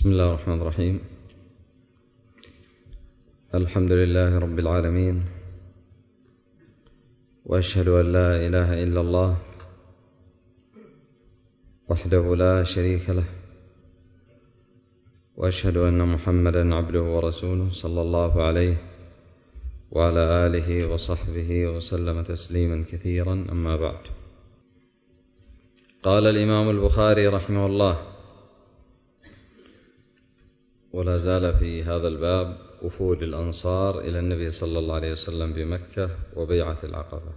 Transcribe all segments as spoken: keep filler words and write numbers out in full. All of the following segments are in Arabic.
بسم الله الرحمن الرحيم. الحمد لله رب العالمين، وأشهد أن لا إله إلا الله وحده لا شريك له، وأشهد أن محمدا عبده ورسوله صلى الله عليه وعلى آله وصحبه وسلم تسليما كثيرا. أما بعد، قال الإمام البخاري رحمه الله، ولا زال في هذا الباب وفود الأنصار إلى النبي صلى الله عليه وسلم بمكة وبيعة العقبة.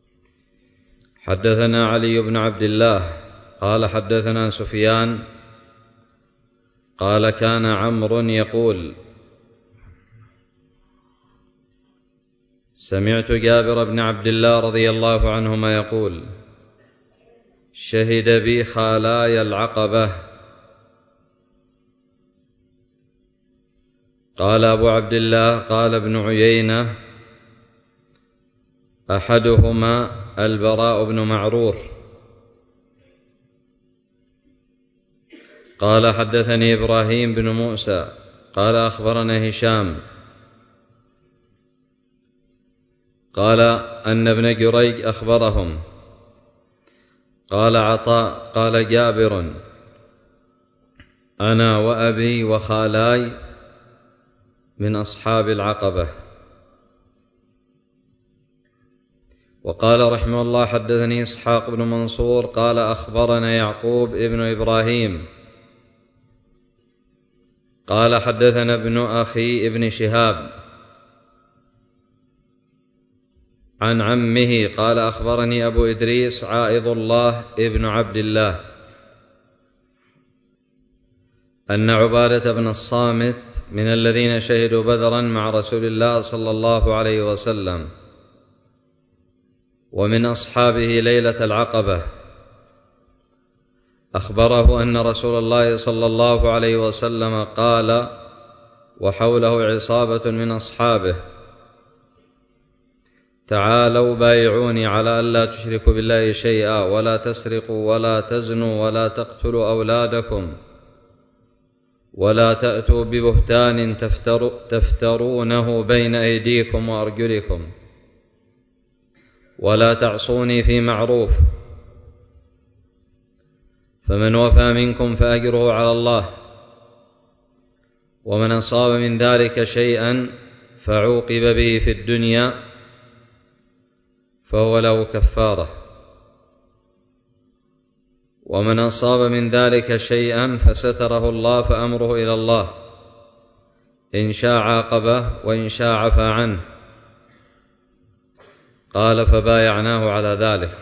حدثنا علي بن عبد الله قال حدثنا سفيان قال كان عمرو يقول: سمعت جابر بن عبد الله رضي الله عنهما يقول: شهد بي خالاي العقبة. قال أبو عبد الله قال ابن عيينة: أحدهما البراء بن معرور. قال حدثني إبراهيم بن موسى قال أخبرنا هشام قال أن ابن جريج أخبرهم. قال عطاء قال جابر: أنا وأبي وخالاي من أصحاب العقبة. وقال رحمه الله: حدثني إسحاق بن منصور قال أخبرنا يعقوب ابن إبراهيم قال حدثنا ابن أخي ابن شهاب عن عمه قال أخبرني أبو إدريس عائض الله ابن عبد الله أن عبادة بن الصامت من الذين شهدوا بدرا مع رسول الله صلى الله عليه وسلم ومن أصحابه ليلة العقبة أخبره أن رسول الله صلى الله عليه وسلم قال وحوله عصابة من أصحابه: تعالوا بايعوني على ألا تشركوا بالله شيئا ولا تسرقوا ولا تزنوا ولا تقتلوا أولادكم ولا تأتوا ببهتان تفتر تفترونه بين أيديكم وأرجلكم ولا تعصوني في معروف، فمن وفى منكم فأجره على الله، ومن أصاب من ذلك شيئا فعوقب به في الدنيا فهو له كفارة، ومن أصاب من ذلك شيئا فستره الله فأمره إلى الله، إن شاء عاقبه وإن شاء عفى عنه. قال فبايعناه على ذلك.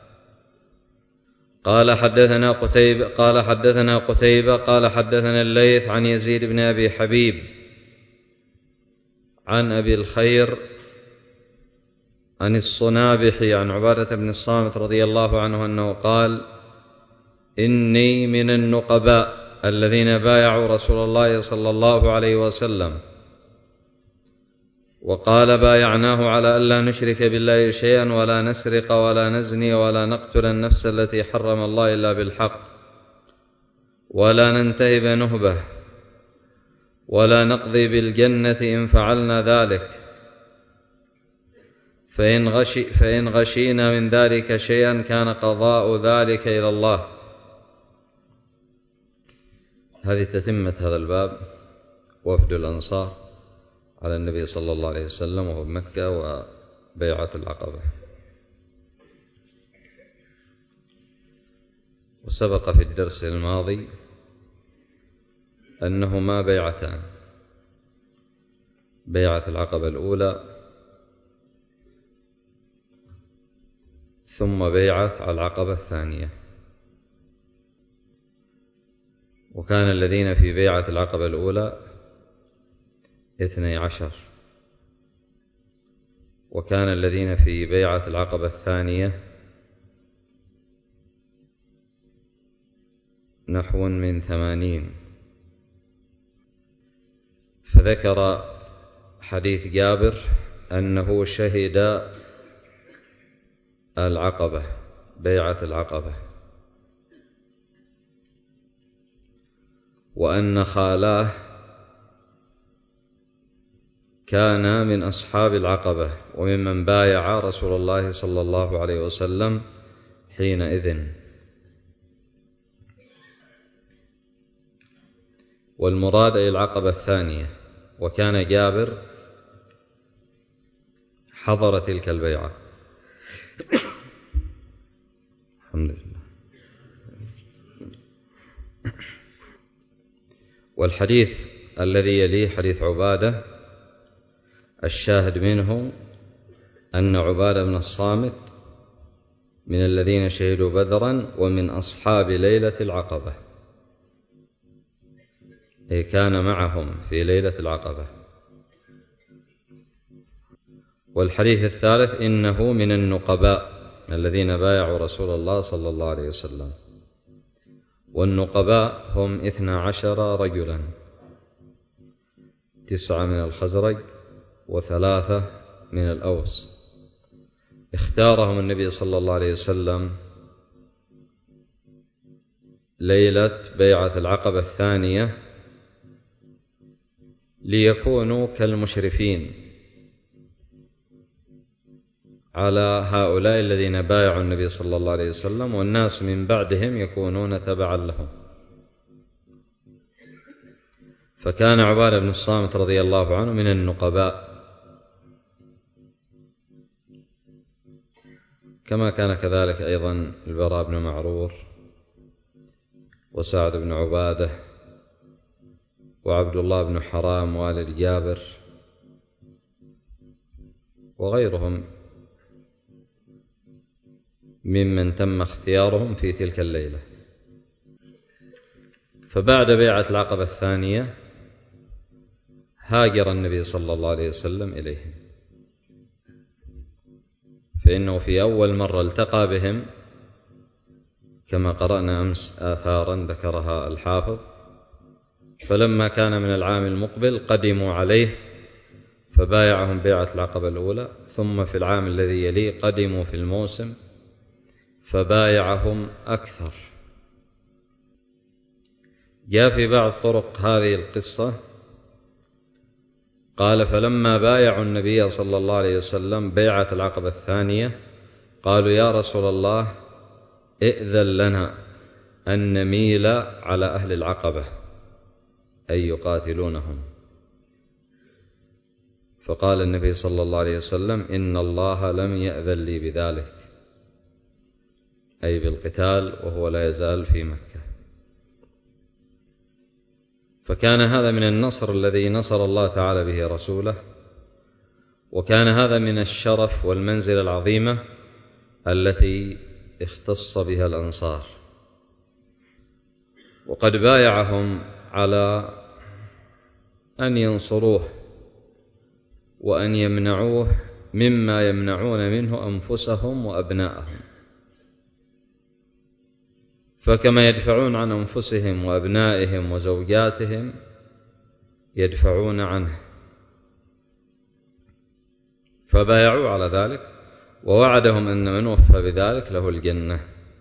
قال حدثنا قتيبة قال حدثنا قتيبة قال حدثنا الليث عن يزيد بن أبي حبيب عن أبي الخير عن الصنابحي عن عبادة بن الصامت رضي الله عنه أنه قال: إني من النقباء الذين بايعوا رسول الله صلى الله عليه وسلم. وقال: بايعناه على ألا نشرك بالله شيئا ولا نسرق ولا نزني ولا نقتل النفس التي حرم الله إلا بالحق ولا ننتهب نهبه ولا نقضي بالجنة إن فعلنا ذلك، فإن, غشي فإن غشينا من ذلك شيئا كان قضاء ذلك إلى الله. هذه تتمة هذا الباب، وفد الأنصار على النبي صلى الله عليه وسلم وهو بمكة وبيعة العقبة. وسبق في الدرس الماضي أنهما بيعتان: بيعة العقبة الأولى ثم بيعة العقبة الثانية. وكان الذين في بيعة العقبة الأولى اثني عشر، وكان الذين في بيعة العقبة الثانية نحو من ثمانين. فذكر حديث جابر أنه شهد العقبة، بيعة العقبة. وأن خالاه كان من أصحاب العقبة وممن بايع رسول الله صلى الله عليه وسلم حينئذ. والمراد أي العقبة الثانية، وكان جابر حضر تلك البيعة. الحمد لله. والحديث الذي يليه حديث عبادة الشاهد منه أن عبادة بن الصامت من الذين شهدوا بدرا ومن أصحاب ليلة العقبة، أي كان معهم في ليلة العقبة. والحديث الثالث إنه من النقباء الذين بايعوا رسول الله صلى الله عليه وسلم. والنقباء هم اثنا عشر رجلا، تسعة من الخزرج وثلاثة من الأوس، اختارهم النبي صلى الله عليه وسلم ليلة بيعة العقبة الثانية ليكونوا كالمشرفين على هؤلاء الذين بايعوا النبي صلى الله عليه وسلم، والناس من بعدهم يكونون تبعا لهم. فكان عبادة بن الصامت رضي الله عنه من النقباء، كما كان كذلك أيضا البراء بن معرور وسعد بن عبادة وعبد الله بن حرام والد جابر وغيرهم ممن تم اختيارهم في تلك الليلة. فبعد بيعة العقبة الثانية هاجر النبي صلى الله عليه وسلم إليهم، فإنه في أول مرة التقى بهم كما قرأنا أمس آثارا ذكرها الحافظ. فلما كان من العام المقبل قدموا عليه فبايعهم بيعة العقبة الأولى، ثم في العام الذي يليه قدموا في الموسم فبايعهم أكثر. جاء في بعض طرق هذه القصة قال: فلما بايعوا النبي صلى الله عليه وسلم بيعة العقبة الثانية قالوا: يا رسول الله ائذن لنا أن نميل على أهل العقبة أي يقاتلونهم. فقال النبي صلى الله عليه وسلم: إن الله لم يأذن لي بذلك، أي بالقتال، وهو لا يزال في مكة. فكان هذا من النصر الذي نصر الله تعالى به رسوله، وكان هذا من الشرف والمنزلة العظيمة التي اختص بها الأنصار. وقد بايعهم على أن ينصروه وأن يمنعوه مما يمنعون منه أنفسهم وأبناءهم. فكما يدفعون عن أنفسهم وأبنائهم وزوجاتهم يدفعون عنه، فبايعوا على ذلك، ووعدهم أن من وفى بذلك له الجنة.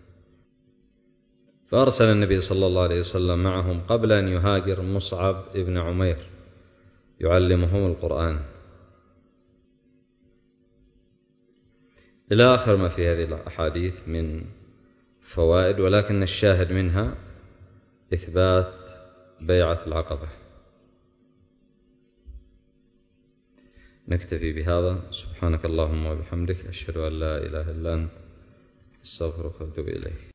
فأرسل النبي صلى الله عليه وسلم معهم قبل أن يهاجر مصعب ابن عمير يعلمهم القرآن، إلى آخر ما في هذه الأحاديث من فوائد، ولكن الشاهد منها إثبات بيعة العقبة. نكتفي بهذا. سبحانك اللهم وبحمدك، أشهد أن لا إله إلا أنت، أستغفرك وأتوب إليك.